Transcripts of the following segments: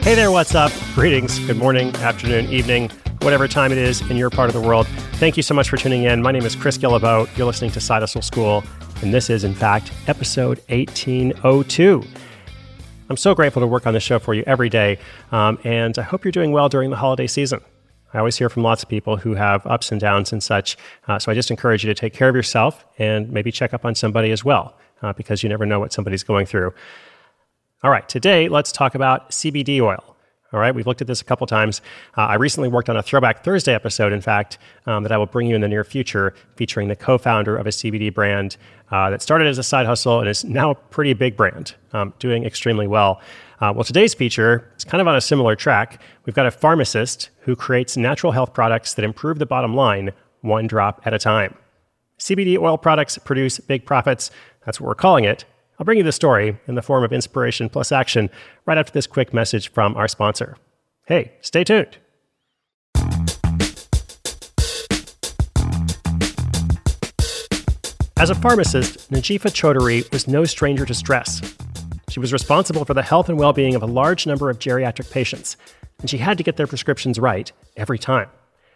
Hey there, what's up? Greetings, good morning, afternoon, evening, whatever time it is in your part of the world. Thank you so much for tuning in. My name is Chris Guillebeau. You're listening to Side Hustle School, and this is, in fact, episode 1802. I'm so grateful to work on this show for you every day, and I hope you're doing well during the holiday season. I always hear from lots of people who have ups and downs and such, so I just encourage you to take care of yourself and maybe check up on somebody as well, because you never know what somebody's going through. All right, today let's talk about CBD oil. All right, we've looked at this a couple times. I recently worked on a Throwback Thursday episode, in fact, that I will bring you in the near future, featuring the co-founder of a CBD brand that started as a side hustle and is now a pretty big brand, doing extremely well. Well, today's feature is kind of on a similar track. We've got a pharmacist who creates natural health products that improve the bottom line one drop at a time. CBD oil products produce big profits. That's what we're calling it. I'll bring you the story in the form of inspiration plus action right after this quick message from our sponsor. Hey, stay tuned. As a pharmacist, Najeefa Chaudhary was no stranger to stress. She was responsible for the health and well-being of a large number of geriatric patients, and she had to get their prescriptions right every time.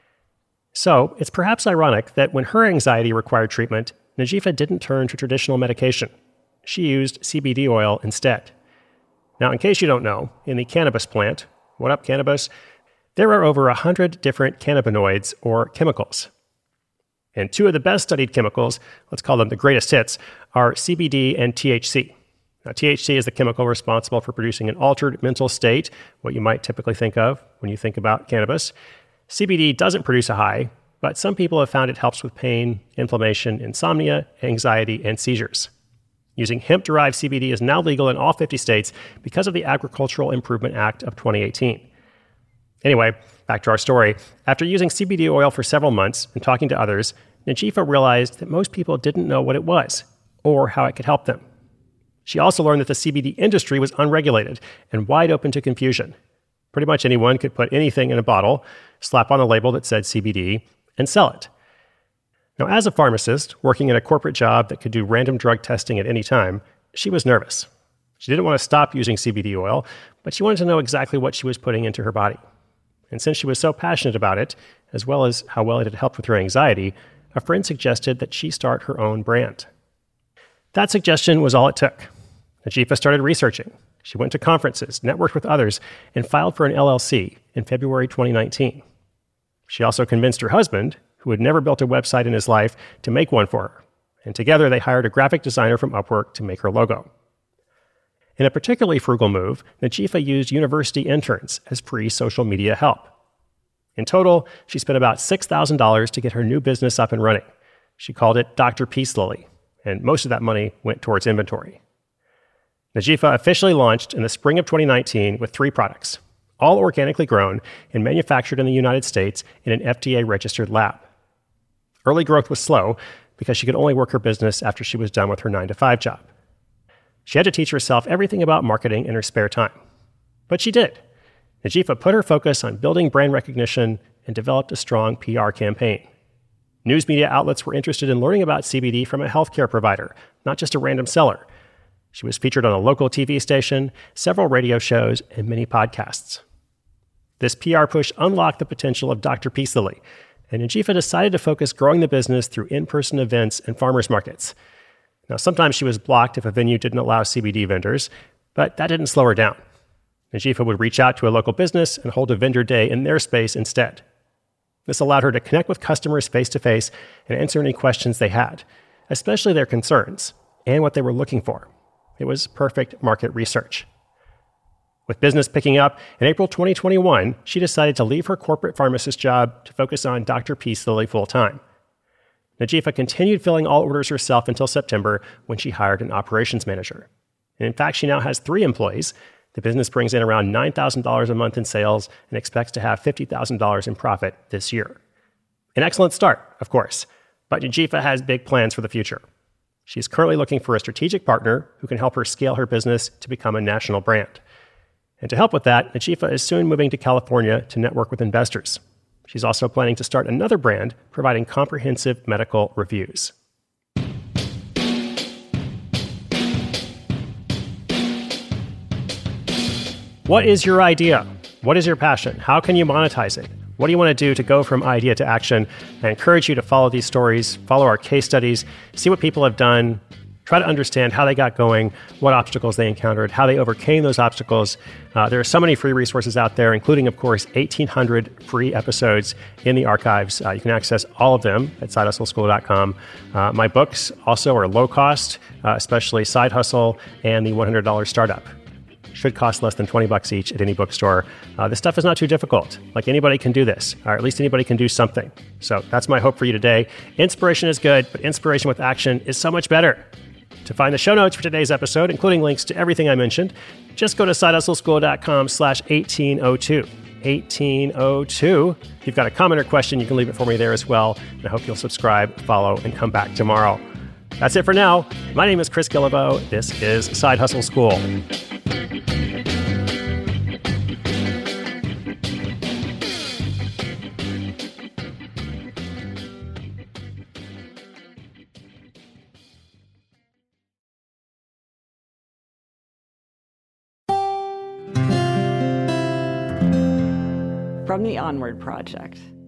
So, it's perhaps ironic that when her anxiety required treatment, Najeefa didn't turn to traditional medication. She used CBD oil instead. Now, in case you don't know, in the cannabis plant, what up cannabis, there are over 100 different cannabinoids or chemicals. And two of the best studied chemicals, let's call them the greatest hits, are CBD and THC. Now, THC is the chemical responsible for producing an altered mental state, what you might typically think of when you think about cannabis. CBD doesn't produce a high, but some people have found it helps with pain, inflammation, insomnia, anxiety, and seizures. Using hemp-derived CBD is now legal in all 50 states because of the Agricultural Improvement Act of 2018. Anyway, back to our story. After using CBD oil for several months and talking to others, Najeefa realized that most people didn't know what it was or how it could help them. She also learned that the CBD industry was unregulated and wide open to confusion. Pretty much anyone could put anything in a bottle, slap on a label that said CBD, and sell it. Now, as a pharmacist, working in a corporate job that could do random drug testing at any time, she was nervous. She didn't want to stop using CBD oil, but she wanted to know exactly what she was putting into her body. And since she was so passionate about it, as well as how well it had helped with her anxiety, a friend suggested that she start her own brand. That suggestion was all it took. Najeefa started researching. She went to conferences, networked with others, and filed for an LLC in February 2019. She also convinced her husband, who had never built a website in his life, to make one for her. And together they hired a graphic designer from Upwork to make her logo. In a particularly frugal move, Najeefa used university interns as free social media help. In total, she spent about $6,000 to get her new business up and running. She called it Dr. Peace Lily, and most of that money went towards inventory. Najeefa officially launched in the spring of 2019 with 3 products, all organically grown and manufactured in the United States in an FDA-registered lab. Early growth was slow because she could only work her business after she was done with her 9-to-5 job. She had to teach herself everything about marketing in her spare time. But she did. Najeefa put her focus on building brand recognition and developed a strong PR campaign. News media outlets were interested in learning about CBD from a healthcare provider, not just a random seller. She was featured on a local TV station, several radio shows, and many podcasts. This PR push unlocked the potential of Dr. Peace Lily, and Najeefa decided to focus growing the business through in-person events and farmers markets. Now, sometimes she was blocked if a venue didn't allow CBD vendors, but that didn't slow her down. Najeefa would reach out to a local business and hold a vendor day in their space instead. This allowed her to connect with customers face-to-face and answer any questions they had, especially their concerns and what they were looking for. It was perfect market research. With business picking up, in April 2021, she decided to leave her corporate pharmacist job to focus on Dr. Peace Lily full-time. Najeefa continued filling all orders herself until September, when she hired an operations manager. And in fact, she now has 3 employees. The business brings in around $9,000 a month in sales and expects to have $50,000 in profit this year. An excellent start, of course, but Najeefa has big plans for the future. She's currently looking for a strategic partner who can help her scale her business to become a national brand. And to help with that, Najeefa is soon moving to California to network with investors. She's also planning to start another brand providing comprehensive medical reviews. What is your idea? What is your passion? How can you monetize it? What do you want to do to go from idea to action? I encourage you to follow these stories, follow our case studies, see what people have done, try to understand how they got going, what obstacles they encountered, how they overcame those obstacles. There are so many free resources out there, including, of course, 1,800 free episodes in the archives. You can access all of them at sidehustleschool.com. My books also are low cost, especially Side Hustle and the $100 Startup. Should cost less than $20 each at any bookstore. This stuff is not too difficult. Like, anybody can do this, or at least anybody can do something. So that's my hope for you today. Inspiration is good, but inspiration with action is so much better. To find the show notes for today's episode, including links to everything I mentioned, just go to sidehustleschool.com/1802. 1802. If you've got a comment or question, you can leave it for me there as well. And I hope you'll subscribe, follow, and come back tomorrow. That's it for now. My name is Chris Guillebeau. This is Side Hustle School. From the Onward Project.